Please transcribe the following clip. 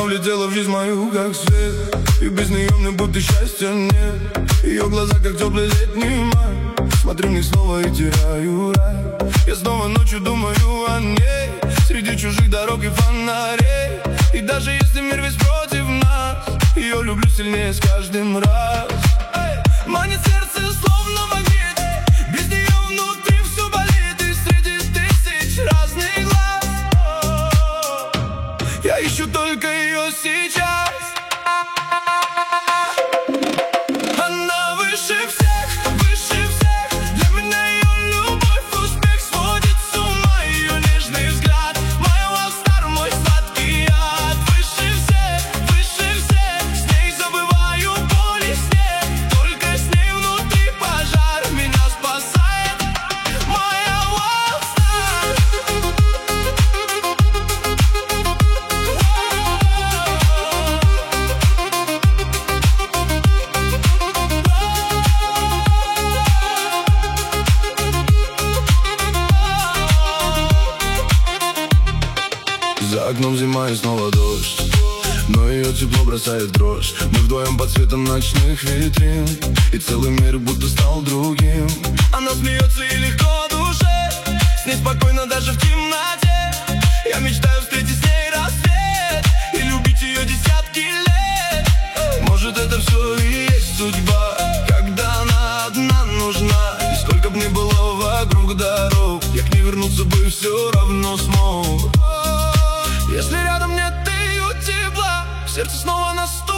влетела в жизнь мою, как свет. И без нее мне будто счастья нет. Ее глаза, как теплый летний май. Смотрю в них снова и теряю рай. Я снова ночью думаю о ней, среди чужих дорог и фонарей. И даже если мир весь против нас, ее люблю сильнее с каждым раз. Манит сердце словно магнит, без нее внутри все болит. И среди тысяч разных глаз я ищу только ее сейчас. Она выше всех, выше всех. Для меня ее любовь, успех сводит с ума. Ее нежный взгляд, мой лавстар, мой сладкий яд. Выше всех, с ней забываю боль и снег. Только с ней внутри пожар меня спасает. Моя лавстар. За окном зима и снова дождь, но ее тепло бросает в дрожь. Мы вдвоем под светом ночных витрин, и целый мир будто стал другим. Она смеется и легко душе, с ней спокойно даже в темноте. Я мечтаю встретить с ней рассвет и любить ее десятки лет. Может, это все и есть судьба, когда она одна нужна. И сколько б ни было вокруг дорог, я к ней вернуться бы все равно смог. Если рядом нет ее тепла, сердце снова на 100.